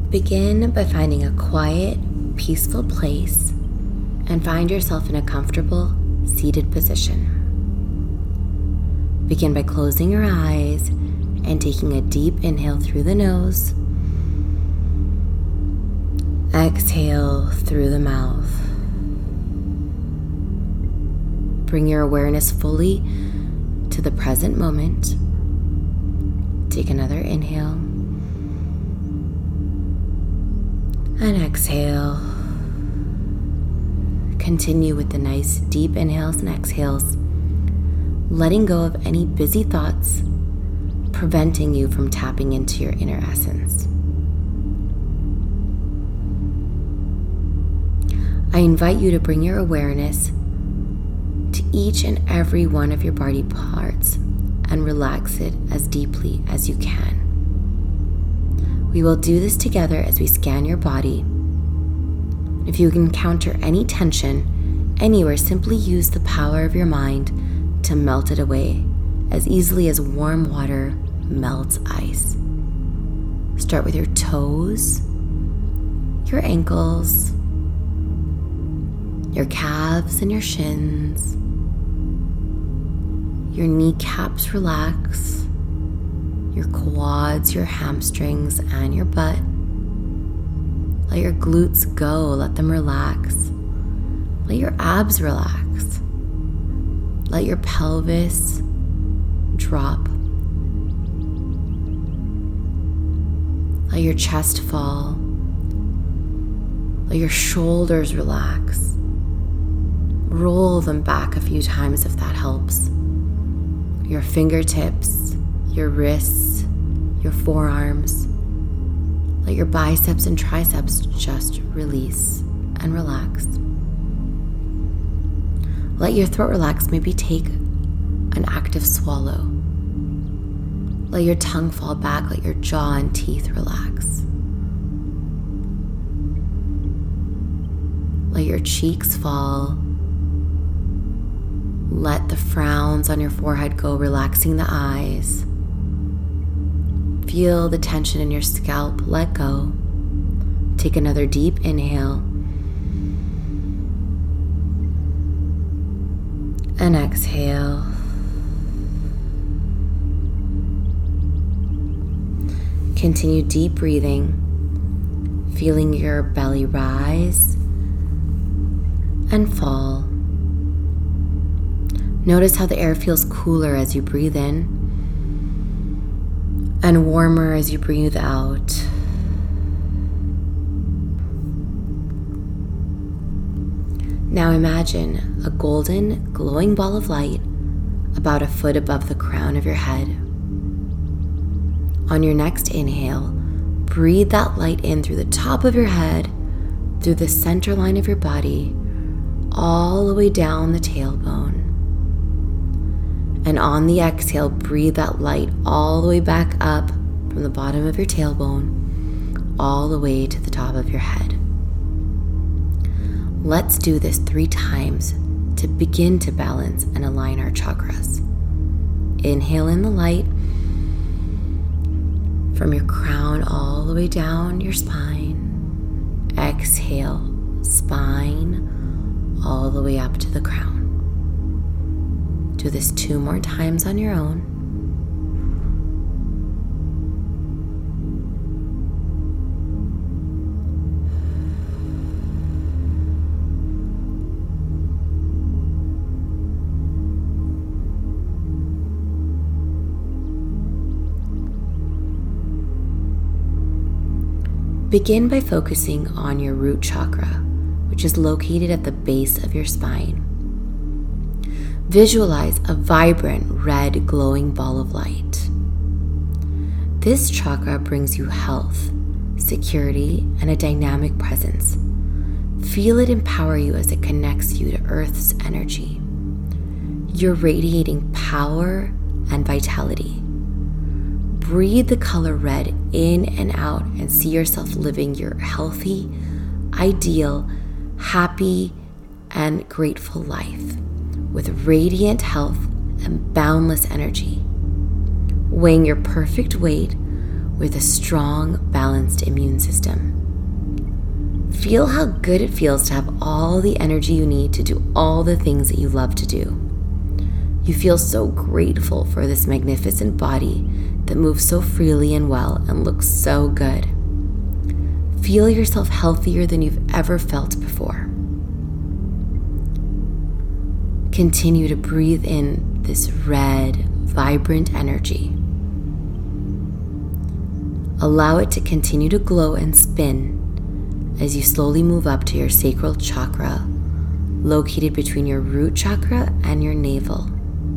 Begin by finding a quiet, peaceful place and find yourself in a comfortable, seated position. Begin by closing your eyes and taking a deep inhale through the nose. Exhale through the mouth. Bring your awareness fully to the present moment. Take another inhale and exhale. Continue with the nice deep inhales and exhales, letting go of any busy thoughts preventing you from tapping into your inner essence. I invite you to bring your awareness to each and every one of your body parts and relax it as deeply as you can. We will do this together as we scan your body. If you encounter any tension anywhere, simply use the power of your mind to melt it away as easily as warm water melts ice. Start with your toes, your ankles, your calves and your shins. Your kneecaps relax, your quads, your hamstrings, and your butt. Let your glutes go, let them relax. Let your abs relax. Let your pelvis drop. Let your chest fall. Let your shoulders relax. Roll them back a few times if that helps. Your fingertips, your wrists, your forearms. Let your biceps and triceps just release and relax. Let your throat relax. Maybe take an active swallow. Let your tongue fall back. Let your jaw and teeth relax. Let your cheeks fall. Let the frowns on your forehead go, relaxing the eyes. Feel the tension in your scalp let go. Take another deep inhale. And exhale. Continue deep breathing, feeling your belly rise and fall. Notice how the air feels cooler as you breathe in and warmer as you breathe out. Now imagine a golden, glowing ball of light about a foot above the crown of your head. On your next inhale, breathe that light in through the top of your head, through the center line of your body, all the way down the tailbone. And on the exhale, breathe that light all the way back up from the bottom of your tailbone, all the way to the top of your head. Let's do this 3 times to begin to balance and align our chakras. Inhale in the light from your crown all the way down your spine. Exhale, spine all the way up to the crown. Do this 2 more times on your own. Begin by focusing on your root chakra, which is located at the base of your spine. Visualize a vibrant red glowing ball of light. This chakra brings you health, security, and a dynamic presence. Feel it empower you as it connects you to Earth's energy. You're radiating power and vitality. Breathe the color red in and out and see yourself living your healthy, ideal, happy, and grateful life with radiant health and boundless energy. Weighing your perfect weight with a strong, balanced immune system. Feel how good it feels to have all the energy you need to do all the things that you love to do. You feel so grateful for this magnificent body that moves so freely and well and looks so good. Feel yourself healthier than you've ever felt before. Continue to breathe in this red, vibrant energy. Allow it to continue to glow and spin as you slowly move up to your sacral chakra, located between your root chakra and your navel.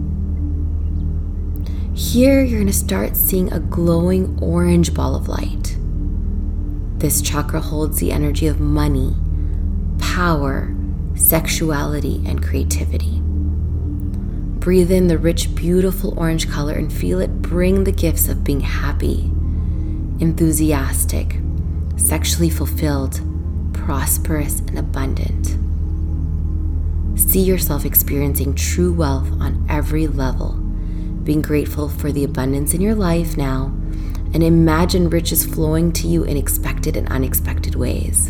Here, you're going to start seeing a glowing orange ball of light. This chakra holds the energy of money, power, sexuality, and creativity. Breathe in the rich, beautiful orange color and feel it bring the gifts of being happy, enthusiastic, sexually fulfilled, prosperous, and abundant. See yourself experiencing true wealth on every level, being grateful for the abundance in your life now, and imagine riches flowing to you in expected and unexpected ways.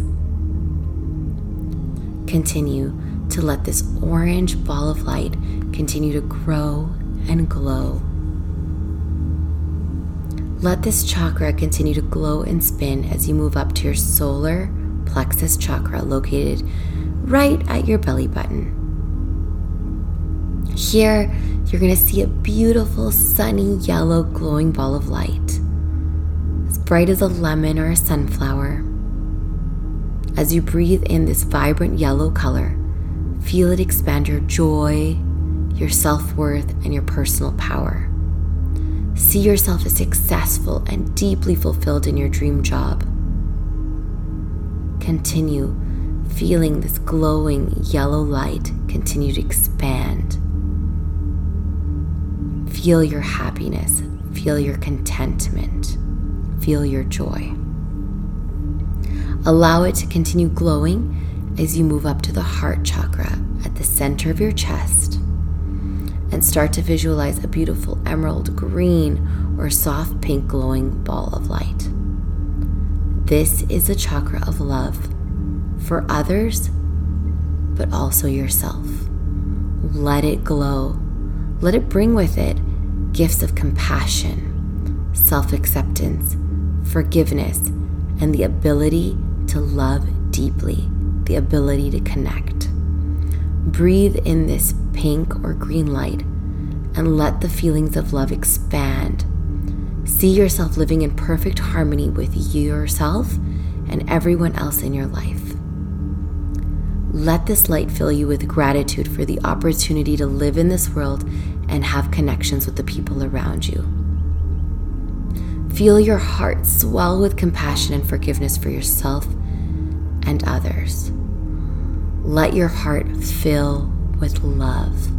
Continue to let this orange ball of light continue to grow and glow. Let this chakra continue to glow and spin as you move up to your solar plexus chakra, located right at your belly button. Here, you're going to see a beautiful, sunny, yellow, glowing ball of light, as bright as a lemon or a sunflower. As you breathe in this vibrant yellow color, feel it expand your joy, your self-worth, and your personal power. See yourself as successful and deeply fulfilled in your dream job. Continue feeling this glowing yellow light continue to expand. Feel your happiness, feel your contentment, feel your joy. Allow it to continue glowing as you move up to the heart chakra at the center of your chest and start to visualize a beautiful emerald green or soft pink glowing ball of light. This is a chakra of love for others, but also yourself. Let it glow. Let it bring with it gifts of compassion, self-acceptance, forgiveness, and the ability to love deeply, the ability to connect. Breathe in this pink or green light and let the feelings of love expand. See yourself living in perfect harmony with yourself and everyone else in your life. Let this light fill you with gratitude for the opportunity to live in this world and have connections with the people around you. Feel your heart swell with compassion and forgiveness for yourself and others. Let your heart fill with love.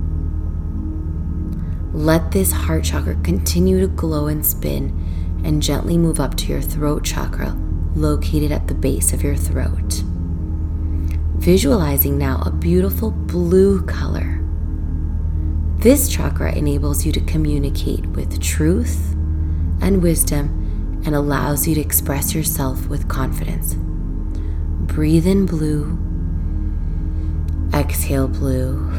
Let this heart chakra continue to glow and spin and gently move up to your throat chakra, located at the base of your throat. Visualizing now a beautiful blue color. This chakra enables you to communicate with truth and wisdom and allows you to express yourself with confidence. Breathe in blue. Exhale blue.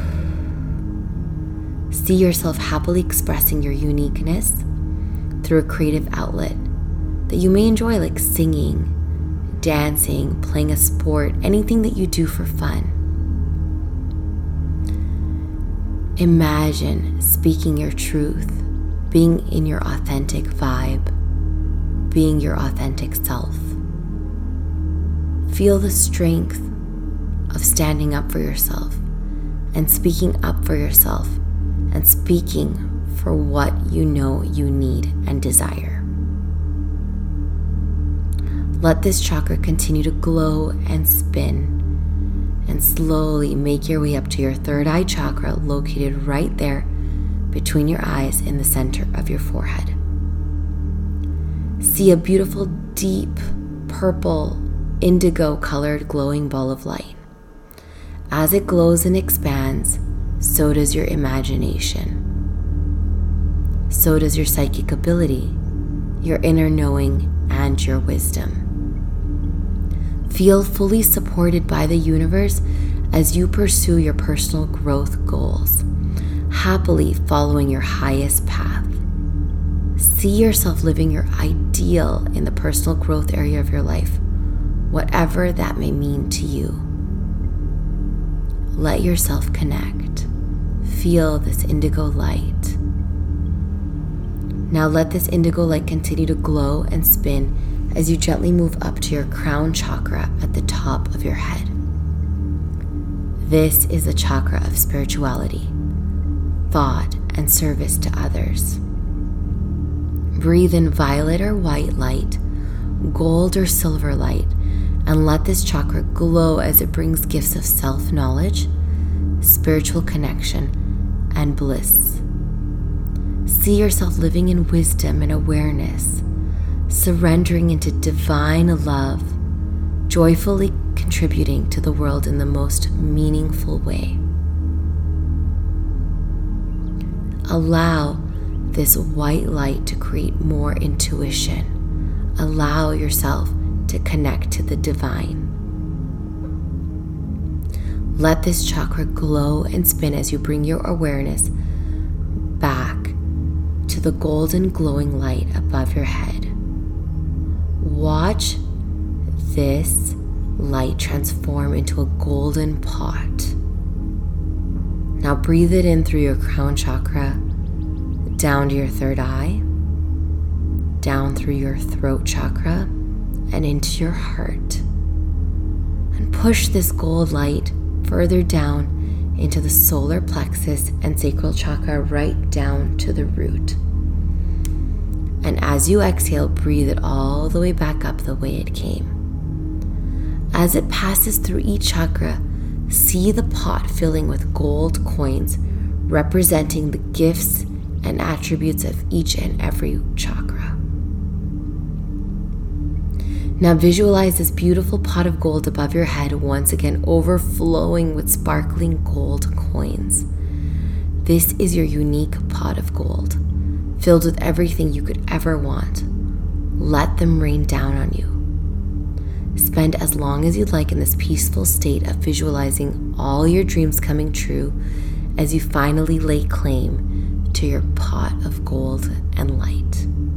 See yourself happily expressing your uniqueness through a creative outlet that you may enjoy, like singing, dancing, playing a sport, anything that you do for fun. Imagine speaking your truth, being in your authentic vibe, being your authentic self. Feel the strength of standing up for yourself and speaking up for yourself and speaking for what you know you need and desire. Let this chakra continue to glow and spin and slowly make your way up to your third eye chakra, located right there between your eyes in the center of your forehead. See a beautiful, deep, purple, indigo colored glowing ball of light. As it glows and expands, so does your imagination. So does your psychic ability, your inner knowing, and your wisdom. Feel fully supported by the universe as you pursue your personal growth goals, happily following your highest path. See yourself living your ideal in the personal growth area of your life, whatever that may mean to you. Let yourself connect. Feel this indigo light. Now let this indigo light continue to glow and spin as you gently move up to your crown chakra at the top of your head. This is the chakra of spirituality, thought, and service to others. Breathe in violet or white light, gold or silver light, and let this chakra glow as it brings gifts of self-knowledge, spiritual connection, and bliss. See yourself living in wisdom and awareness, surrendering into divine love, joyfully contributing to the world in the most meaningful way. Allow this white light to create more intuition. Allow yourself to connect to the divine. Let this chakra glow and spin as you bring your awareness back to the golden glowing light above your head. Watch this light transform into a golden pot. Now breathe it in through your crown chakra, down to your third eye, down through your throat chakra, and into your heart. And push this gold light further down into the solar plexus and sacral chakra, right down to the root. And as you exhale, breathe it all the way back up the way it came. As it passes through each chakra, see the pot filling with gold coins representing the gifts and attributes of each and every chakra. Now visualize this beautiful pot of gold above your head, once again overflowing with sparkling gold coins. This is your unique pot of gold, filled with everything you could ever want. Let them rain down on you. Spend as long as you'd like in this peaceful state of visualizing all your dreams coming true as you finally lay claim to your pot of gold and light.